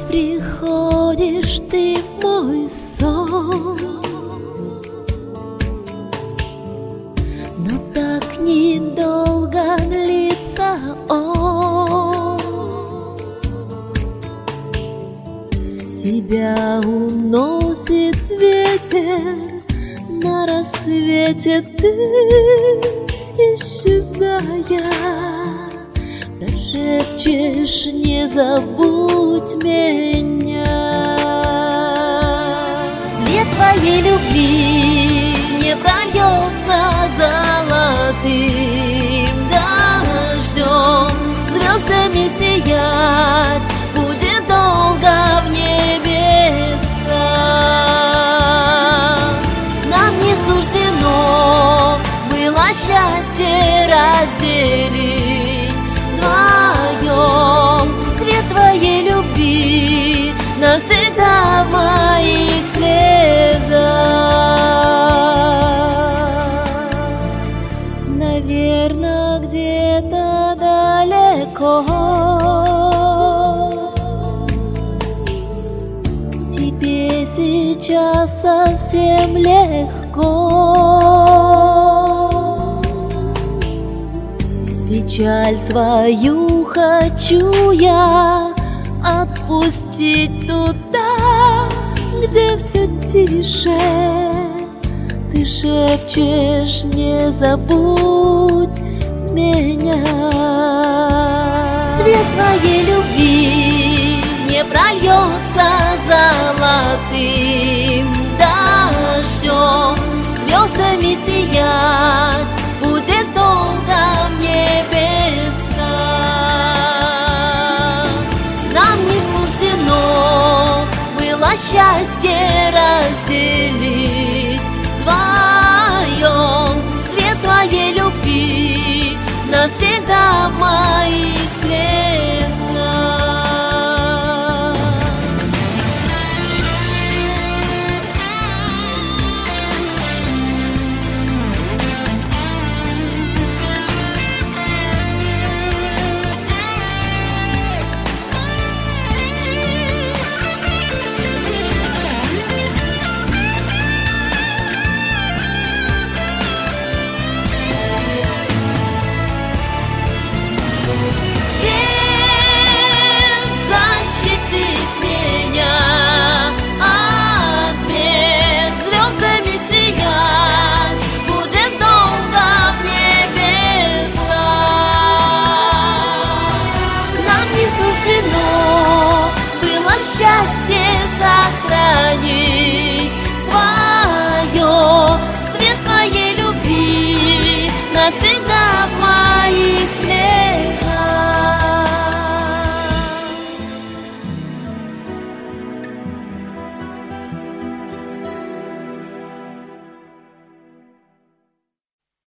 приходишь ты в мой сон, но так недолго длится он. Тебя уносит ветер, на рассвете ты, исчезая, прошепчешь: не забудь меня. Свет твоей любви не прольется золотым дождем, звездами сиять будет долго в небесах. Нам не суждено было счастье разделить вдвоем. Свет твоей любви навсегда в моих слезах. Наверно, где-то далеко тебе сейчас совсем легко. Печаль свою хочу я отпустить туда, где все тише. Ты шепчешь: не забудь меня. Свет твоей любви не прольется золотым дождем, звездами сиять будет долго в небесах. Нам не суждено было счастье разделить вдвоем. Свет твоей любви навсегда в моих слезах. Счастье